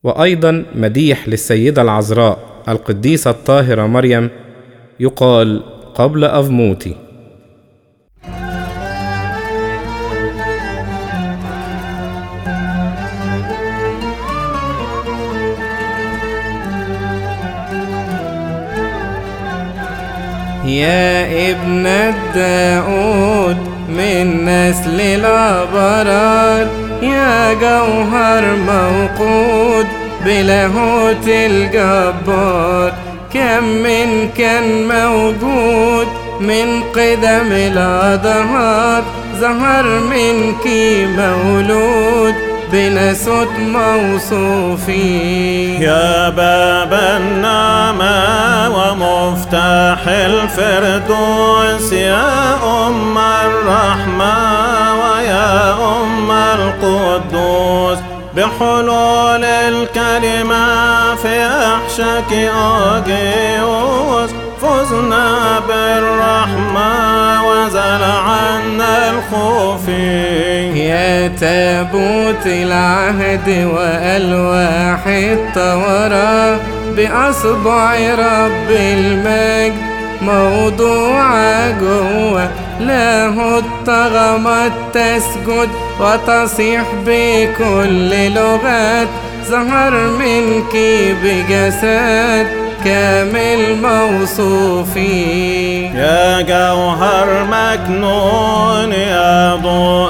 وأيضا مديح للسيدة العذراء القديسة الطاهرة مريم يقال قبل أفموتي. يا ابن داود من نسل الأبرار، يا جوهر موقود بلاهوت الجبار، كم من كان موجود من قدم الأدهار، ظهر منك مولود بناسوت موصوفين. يا باب النعمة ومفتاح الفردوس، يا أم الرحمة ويا أم القدوس، بحلول الكلمة في أحشاك أجيوس، فزنا بالرحمة وزال عنا الخوف. يا تابوت العهد وألواح التوراة، بأصبع رب المجد موضوعة جوه، له الطغمات تسجد وتصيح بكل لغات، ظهر منك بجسد كامل موصوفين. يا جوهر مكنون، يا ضوء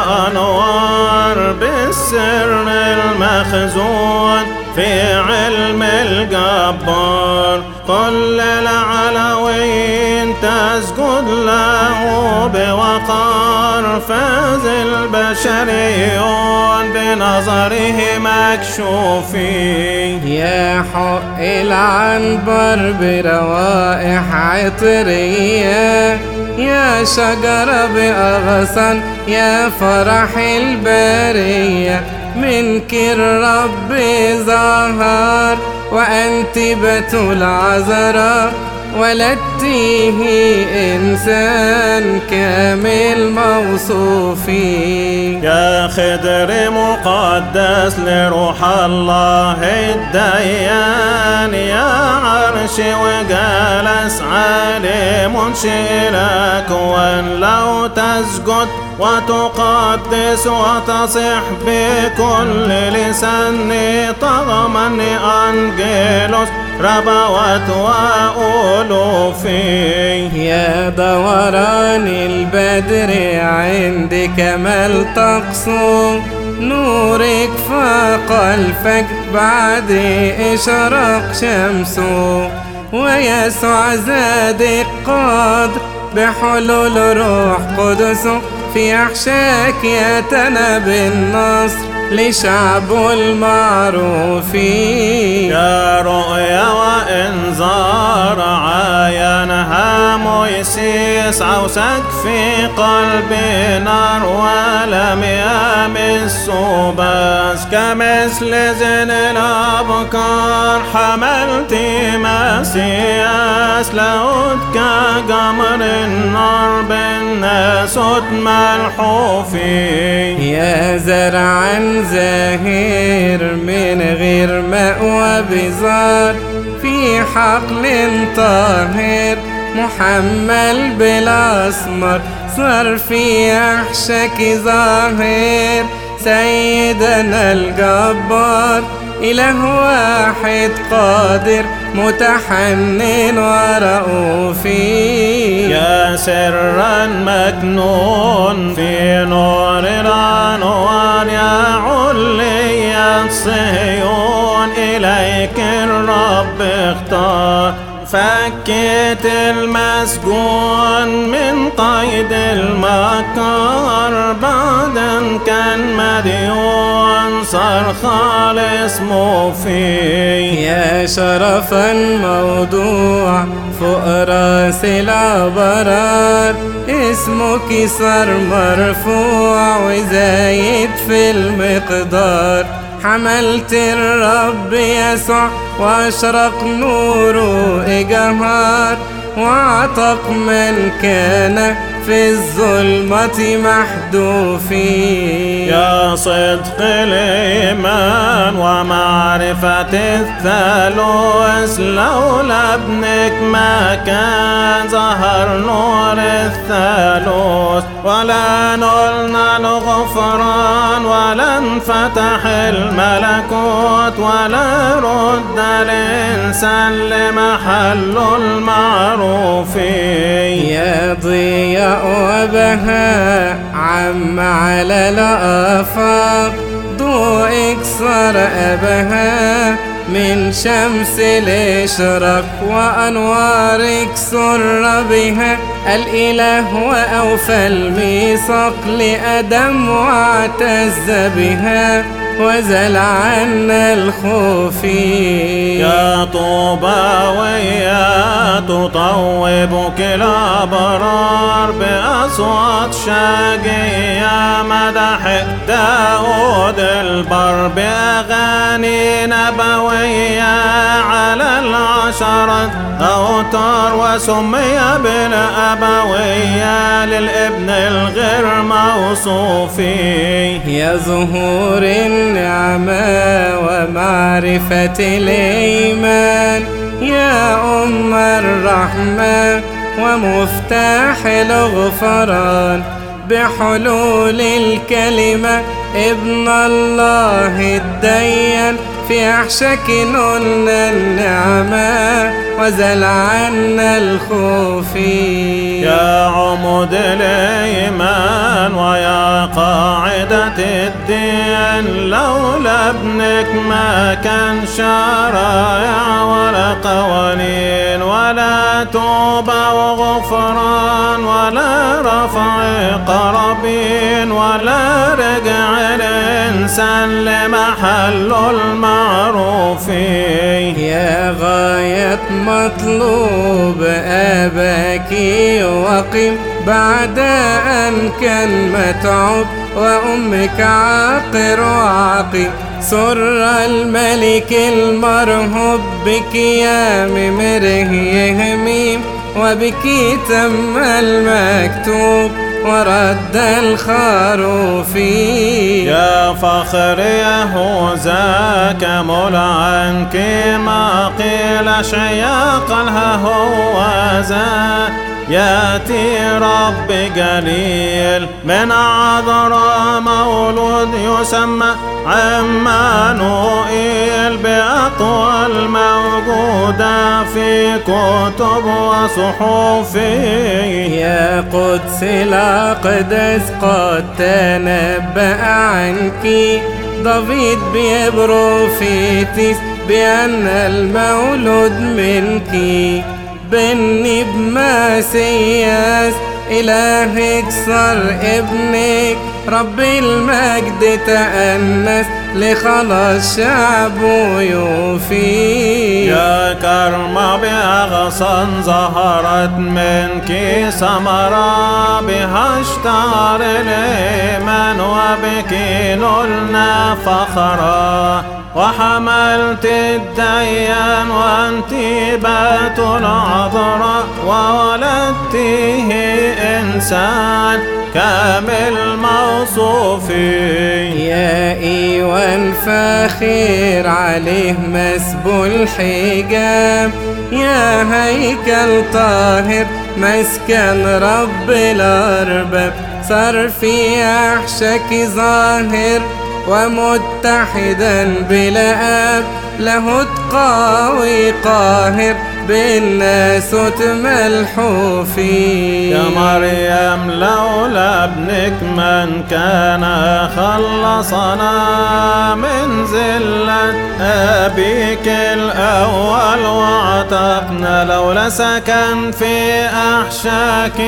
الأنوار، بالسر المخزون في علم الجبار، كل العلوين تسجد له بوقار، فاز البشريون بنظره مكشوفين. يا حق العنبر بروائح عطرية، يا شجرة بأغصان، يا فرح البرية، منك الرب ظهر وأنت بتول عذراء، ولدتيه إنسان كامل موصوفين. يا خضر مقدس لروح الله الديان، يا عرش وجلس عالي منشئ الأكوان، لو تسجد وتقدس وتصح بكل لسان، طغمني أنجيلوس ربوات وألوفين. يا دوران البدر عند كمال طقسه، نورك فاق الفجر بعد إشراق شمسه، ويسوع زاد القدر بحلول روح قدسه، في أحشاك يتنبى النصر لشعبه المعروفين. يا رؤيا وإنذار عاينها مويسيس، عوسك في قلبي نار ولم يمس بس، كمثل زين الأبكار حملت مسياس، لقد كجمر النار بالناسوت ملحوفين. يا زرعا زاهر من غير مأوى بزار، في حقل طاهر محمل بالأسمر، صار في أحشاك ظاهر سيدنا الجبار، إله واحد قادر متحنن ورؤوفين. يا سرا مكنون في نور الأنوار، يا عليا صهيون إليك الرب اختار، فكيت المسجون من قيد المكار، بعد كان مديون صار خالص مفيد. يا شرفا موضوع فوق راس الأبرار، اسمك صار مرفوع وزايد في المقدار، حملت الرب يسوع واشرق نوره جهار، وعتق من كان في الظلمة محذوفين. يا صدق الإيمان ومعرفة الثالوث، لولا ابنك ما كان ظهر نور الثالوث، ولا نلنا الغفران، ولا انفتح الملكوت، ولا رد الإنسان لمحل المعروف. يا ضياء وبهاء عم على الآفاق، ضوئك صار أبهى من شمس الإشراق، وأنوارك سر بها الإله وأوفى الميثاق لآدم واعتز بها وزل عنا الخوف. يا طوبى ويا تطوبك الأبرار بأصوات شاقية، مدح داود البر بأغاني نبوية على العشرة أوتار، وسمي بالأبوية للابن الغير موصوف. يا ظهور النعمة ومعرفة الإيمان، يا أم الرحمة ومفتاح الغفران، بحلول الكلمة ابن الله الديان، في أحشك نلنا النعمة وزل عنا الخوف. يا عمود الإيمان ويا قاعدة الدين، لولا ابنك ما كان شرائع ولا قوانين، ولا توبة وغفران، ولا رفع قرابين، ولا رجع الإنسان لمحل المعروف. يا غاية مطلوب أباك وقم بعد أن كان متعوب، وأمك عاقر وعقيم، سر الملك المرهوب بك يا ممره يهميم، وبك تم المكتوب ورد الخروف. يا فخر يهوذا كمل عنك ما قيل شياقا هوذا، ياتي رب جليل من عذراء مولود يسمى عمانوئيل، بأقوى الموجودة في كتب وصحف. يا قدس الأقدس قد تنبأ عنك دافيد ببروفيتيس بأن المولود منك بني بمسياس، إلهك صار ابنك رب المجد تأنس لخلاص شعبه يوفي. يا كرمة بأغصان ظهرت منك ثمرة، بها اشتهر الإيمان وبك نلنا فخرا، وحملت الديان وأنت بات العذراء، وولدته إنسان كامل موصوف. يا إيوان فاخر عليه مسبو الحجاب، يا هيكل طاهر مسكن رب الأرباب، صار في أحشك ظاهر ومتحدا بلا أب، له تقاوي قاهر بالناس ملحوفين. يا مريم لولا ابنك من كان خلصنا من زلة أبيك الأول وعتقنا، لولا سكن في أحشاك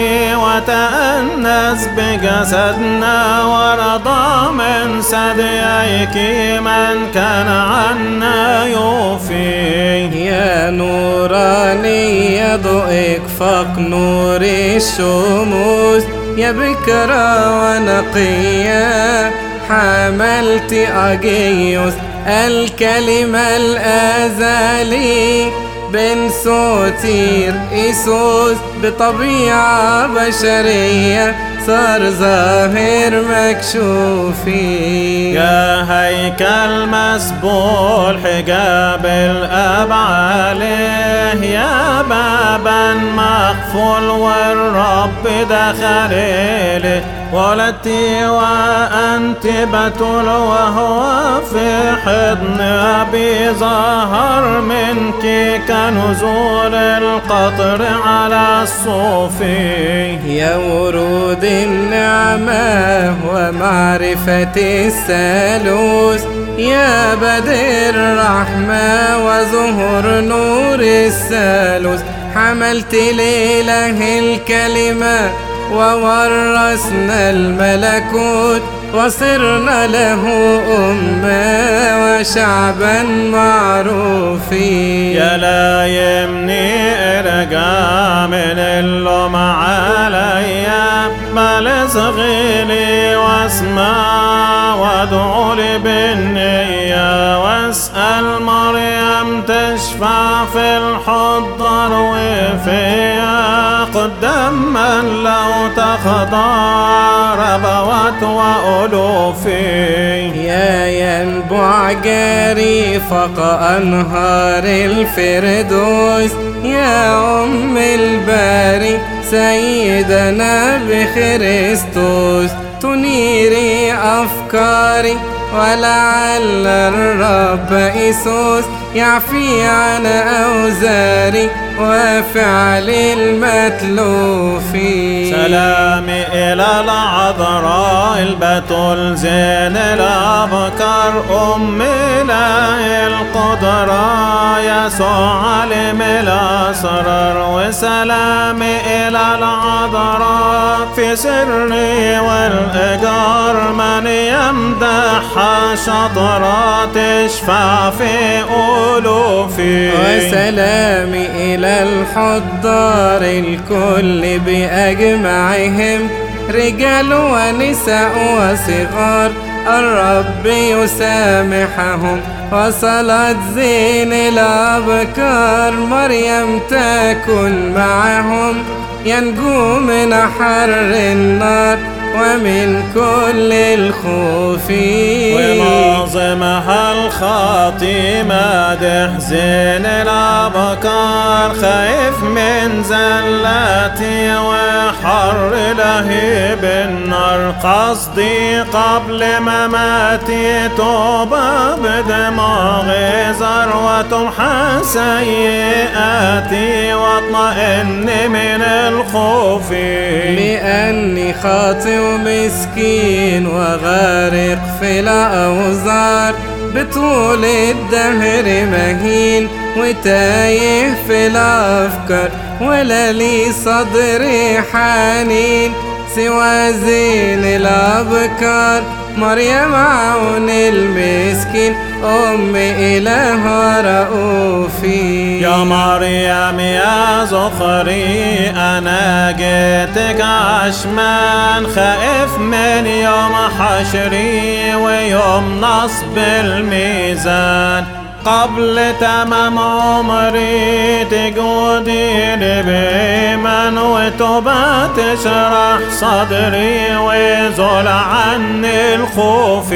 وتأنس بجسدنا، ورضى من ثدييك من كان عنا يوفي. يا نوراني ضوئك فوق نور الشموس، يا بكرة ونقية حملت أجيوس الكلمة الأزلي، بن سوتير إيسوس بطبيعة بشرية صار ظاهر مكشوفي. يا هيكل مسبول حجاب الأب عليه، يا بابا مقفول والرب دخل إليه، ولدتي وأنت بتول وهو في حضن أبي ظهر منك كنزول القطر على الصوفي. يا ورود النعمة ومعرفة الثالوث، يا بدر الرحمة وظهور نور الثالوث، حملت الإله الكلمة وورثنا الملكوت، وصرنا له أمة وشعبا معروفين. يا لا يمني ارجع من اللوم عليا، بل اصغي لي واسمع وادعو لي بالنية، واسأل مريم تشفع في الحضر وفيها، قدام من لو تخضع ربوت وألوفي. يا ينبع جاري فوق أنهار الفردوس، يا أم الباري سيدنا بخريستوس، تنيري أفكاري ولعل الرب إيسوس يعفي عن أوزاري وفعل المتلوفين. سلامي إلى العذراء البتول زين الأبكار، أم إله القدرة يسوع علم الأسرار، وسلامي إلى العذراء في سري والإجار، من يمدحها شطرة تشفع في ألوفي. وسلامي إلى الحضار الكل بأجمعهم، رجال ونساء وصغار، الرب يسامحهم، وصلت زين الأبكار، مريم تكن معهم، ينجو من حر النار ومن كل الخوف. وناظمها الخاطي مادح زين الأبكار، خايف من زلاتي وحر لهيب النار، قصدي قبل مماتي توبة بدماغي ذروة تمحى سيئاتي واطمئن من الخوف، لأني خاطئ ومسكين وغارق في الأوزار، بطول الدهر مهين وتايه في الأفكار، ولا لي صدري حنين سوى زين الأبكار، مريم عون المسكين أم إله رؤوفي. يا مريم يا زخري أنا جيتك عشمان، خائف من يوم حشري ويوم نصب الميزان، قبل تمام عمري تجودي لي بإيمان، وتوبة تشرح صدري ويزول عني الخوف،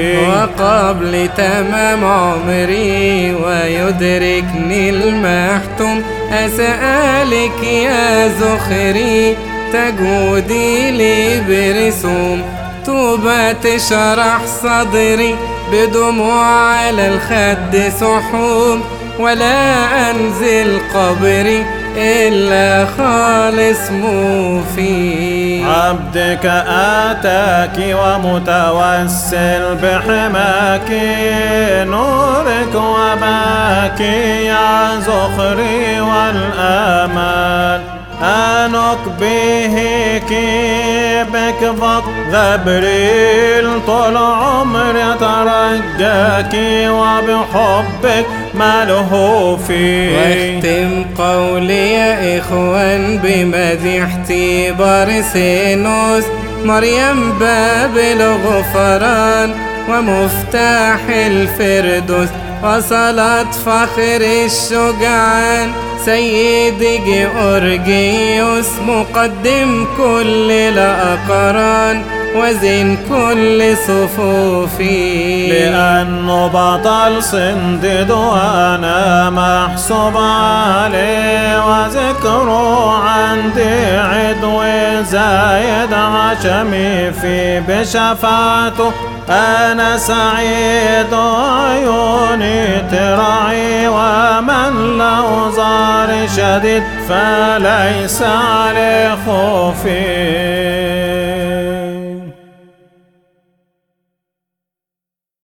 وقبل تمام عمري ويدركني المحتوم، أسألك يا زخري تجودي لي برسوم، توبة تشرح صدري بدموع على الخد سحوم، ولا أنزل قبري إلا خالص موفي. عبدك آتاك ومتوسل بحماك، نورك وباك يا زخري والآمال، أنك بهيك بكفط غبريل، طول عمر يترجاك وبحبك ملهوفي. واختم قولي يا إخوان بمديحتي بارسينوس، مريم باب الغفران ومفتاح الفردوس، وصلت فخر الشجعان سيدي جيورجيوس مقدم كل الأقران وزن كل صفوفي، لأنه بطل صندد وأنا محسوب عليه، وذكره عندي عدو زايد عشمي في بشفاعته أنا سعيد وعيوني ترعي، ومن له زار شديد فليس عليه خوفي.